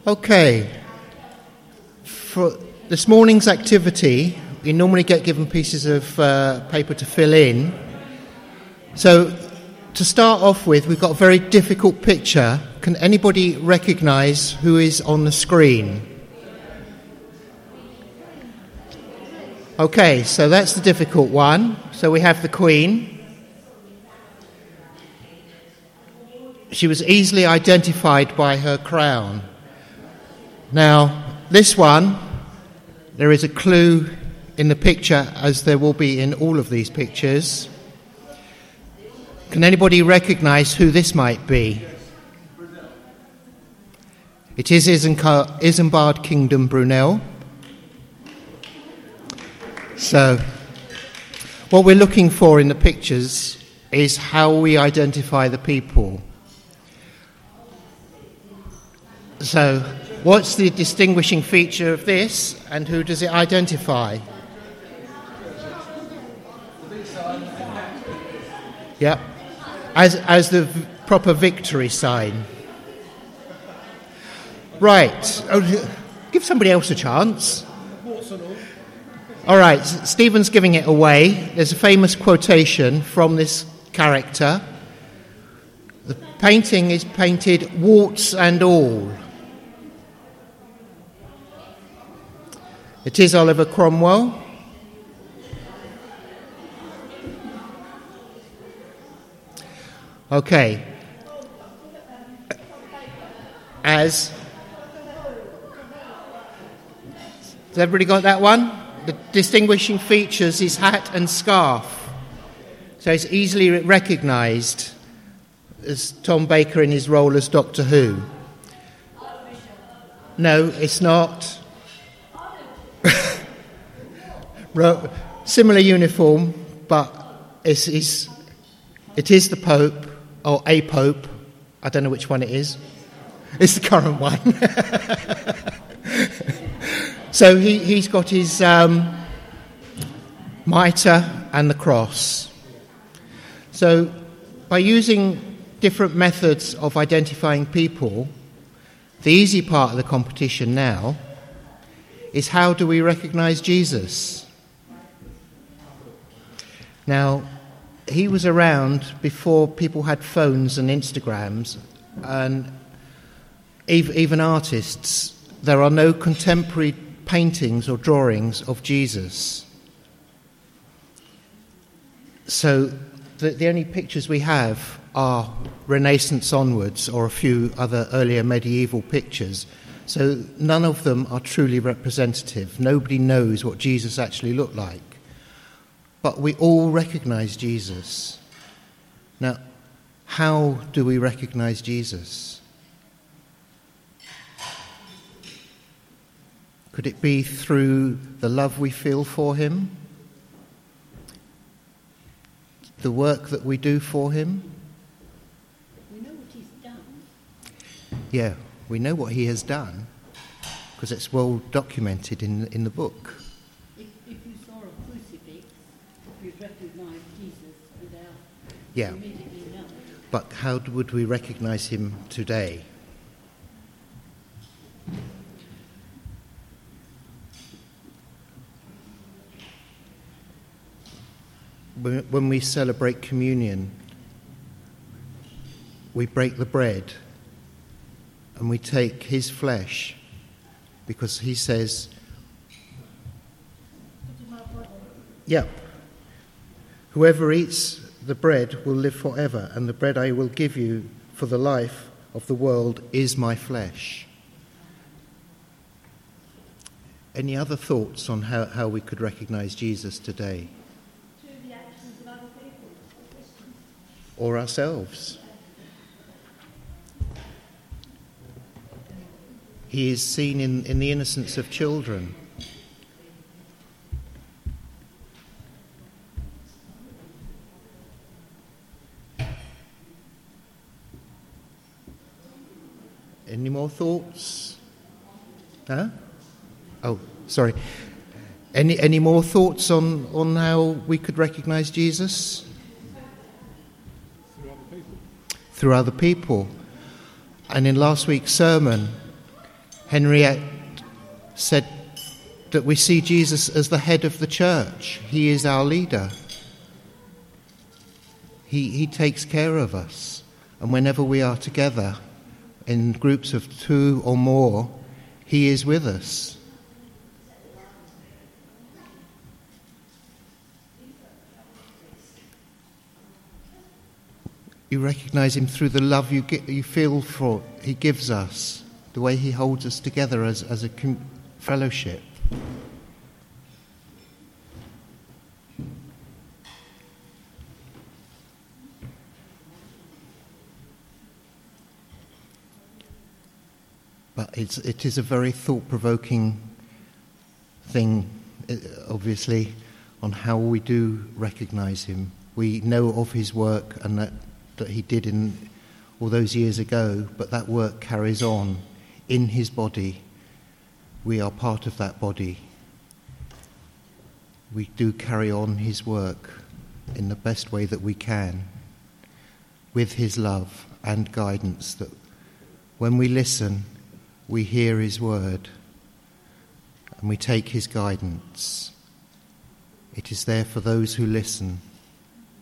Okay, for this morning's activity, we normally get given pieces of paper to fill in. So, to start off with, we've got a very difficult picture. Can anybody recognise who is on the screen? Okay, so that's the difficult one. So we have the Queen. She was easily identified by her crown. Now, this one, there is a clue in the picture, as there will be in all of these pictures. Can anybody recognise who this might be? It is Isambard Kingdom, Brunel. So, what we're looking for in the pictures is how we identify the people. So, what's the distinguishing feature of this, and who does it identify? Yep, as the proper victory sign. Right, give somebody else a chance. All right, Stephen's giving it away. There's a famous quotation from this character. The painting is painted warts and all. It is Oliver Cromwell. Okay. Has everybody got that one? The distinguishing features is hat and scarf. So it's easily recognised as Tom Baker in his role as Doctor Who. No, it's not. Similar uniform, but it is the Pope, or a Pope. I don't know which one it is. It's the current one. So he's got his mitre and the cross. So by using different methods of identifying people, the easy part of the competition now is how do we recognise Jesus? Now, he was around before people had phones and Instagrams, and even artists. There are no contemporary paintings or drawings of Jesus. So the only pictures we have are Renaissance onwards, or a few other earlier medieval pictures. So none of them are truly representative. Nobody knows what Jesus actually looked like. But we all recognise Jesus. Now, how do we recognise Jesus? Could it be through the love we feel for him? The work that we do for him? We know what he's done. Yeah, we know what he has done, because it's well documented in the book. If you saw a crucifix, you'd recognise Jesus without immediately knowing. But how would we recognise him today? When we celebrate communion, we break the bread and we take his flesh, because he says, whoever eats the bread will live forever, and the bread I will give you for the life of the world is my flesh. Any other thoughts on how we could recognise Jesus today? Through the actions of other people, Christians. Or ourselves? He is seen in the innocence of children. Any more thoughts? Huh? Oh, sorry. Any more thoughts on how we could recognise Jesus? Through other people. And in last week's sermon, Henriette said that we see Jesus as the head of the church. He is our leader. He takes care of us. And whenever we are together in groups of 2 or more, he is with us. You recognise him through the love you feel for he gives us, the way he holds us together as a fellowship. But it is a very thought-provoking thing, obviously, on how we do recognise him. We know of his work and that he did in all those years ago, but that work carries on in his body. We are part of that body. We do carry on his work in the best way that we can, with his love and guidance, that when we listen, we hear his word and we take his guidance. It is there for those who listen.